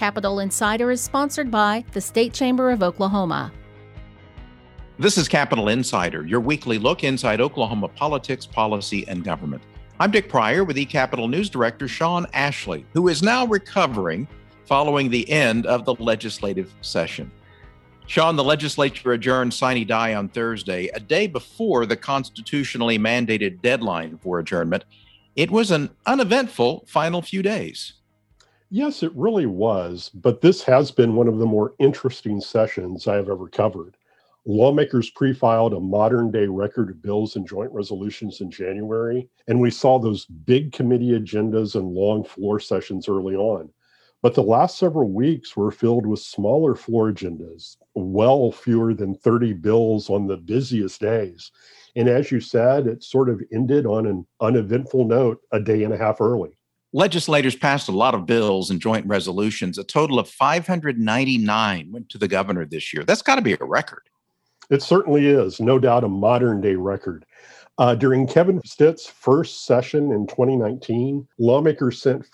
Capitol Insider is sponsored by the State Chamber of Oklahoma. This is Capitol Insider, your weekly look inside Oklahoma politics, policy, and government. I'm Dick Pryor with eCapitol News Director Sean Ashley, who is now recovering following the end of the legislative session. Sean, the legislature adjourned sine die on Thursday, a day before the constitutionally mandated deadline for adjournment. It was an uneventful final few days. Yes, it really was, but this has been one of the more interesting sessions I have ever covered. Lawmakers pre-filed a modern-day record of bills and joint resolutions in January, and we saw those big committee agendas and long floor sessions early on. But the last several weeks were filled with smaller floor agendas, well fewer than 30 bills on the busiest days. And as you said, it sort of ended on an uneventful note a day and a half early. Legislators passed a lot of bills and joint resolutions. A total of 599 went to the governor this year. That's got to be a record. It certainly is, no doubt a modern-day record. During Kevin Stitt's first session in 2019, lawmakers sent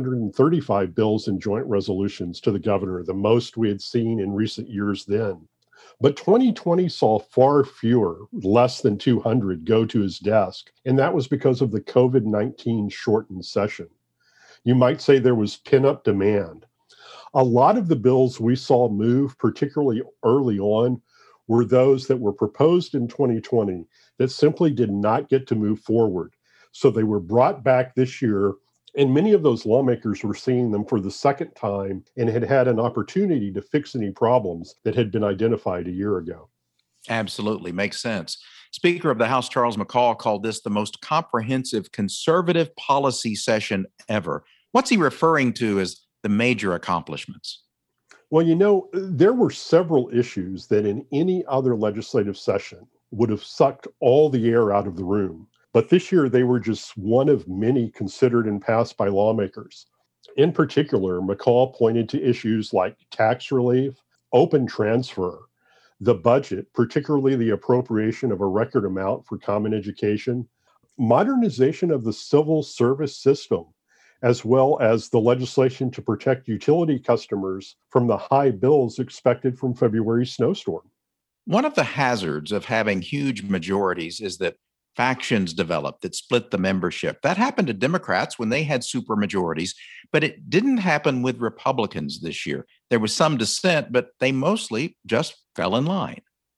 535 bills and joint resolutions to the governor, the most we had seen in recent years then. But 2020 saw far fewer, less than 200, go to his desk, and that was because of the COVID-19 shortened session. You might say there was pent-up demand. A lot of the bills we saw move, particularly early on, were those that were proposed in 2020 that simply did not get to move forward. So they were brought back this year, and many of those lawmakers were seeing them for the second time and had had an opportunity to fix any problems that had been identified a year ago. Absolutely, makes sense. Speaker of the House Charles McCall called this the most comprehensive conservative policy session ever. What's he referring to as the major accomplishments? Well, you know, there were several issues that in any other legislative session would have sucked all the air out of the room. But this year, they were just one of many considered and passed by lawmakers. In particular, McCall pointed to issues like tax relief, open transfer, the budget, particularly the appropriation of a record amount for common education, modernization of the civil service system, as well as the legislation to protect utility customers from the high bills expected from February's snowstorm. One of the hazards of having huge majorities is that factions develop that split the membership. That happened to Democrats when they had supermajorities, but it didn't happen with Republicans this year. There was some dissent, but they mostly just fell in line.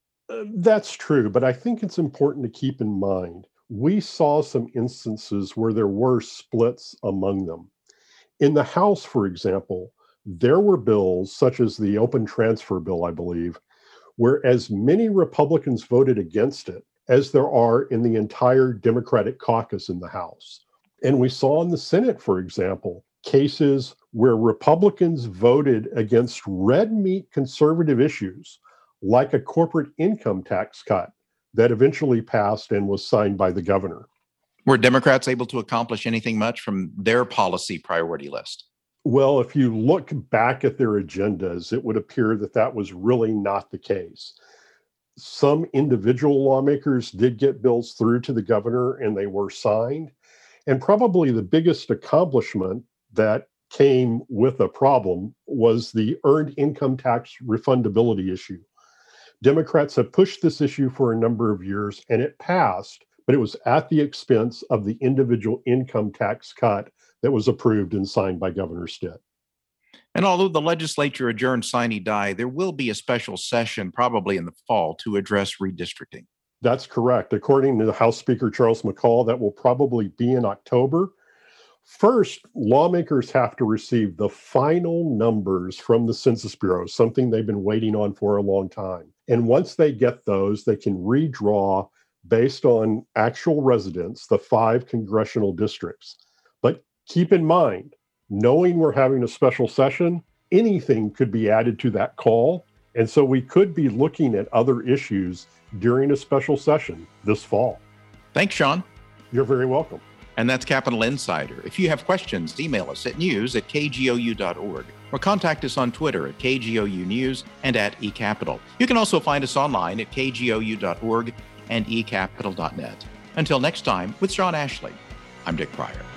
That's true, but I think it's important to keep in mind we saw some instances where there were splits among them. In the House, for example, there were bills such as the open transfer bill, I believe, where as many Republicans voted against it as there are in the entire Democratic caucus in the House. And we saw in the Senate, for example, cases where Republicans voted against red meat conservative issues, like a corporate income tax cut that eventually passed and was signed by the governor. Were Democrats able to accomplish anything much from their policy priority list? Well, if you look back at their agendas, it would appear that that was really not the case. Some individual lawmakers did get bills through to the governor and they were signed. And probably the biggest accomplishment that came with a problem was the earned income tax refundability issue. Democrats have pushed this issue for a number of years and it passed, but it was at the expense of the individual income tax cut that was approved and signed by Governor Stitt. And although the legislature adjourned sine die, there will be a special session probably in the fall to address redistricting. That's correct. According to the House Speaker Charles McCall, that will probably be in October. First, lawmakers have to receive the final numbers from the Census Bureau, something they've been waiting on for a long time. And once they get those, they can redraw based on actual residents, the 5 congressional districts. But keep in mind, knowing we're having a special session, anything could be added to that call. And so we could be looking at other issues during a special session this fall. Thanks, Sean. You're very welcome. And that's Capitol Insider. If you have questions, email us at news@kgou.org or contact us on Twitter at KGOU News and at eCapitol. You can also find us online at kgou.org and eCapitol.net. Until next time, with Sean Ashley, I'm Dick Pryor.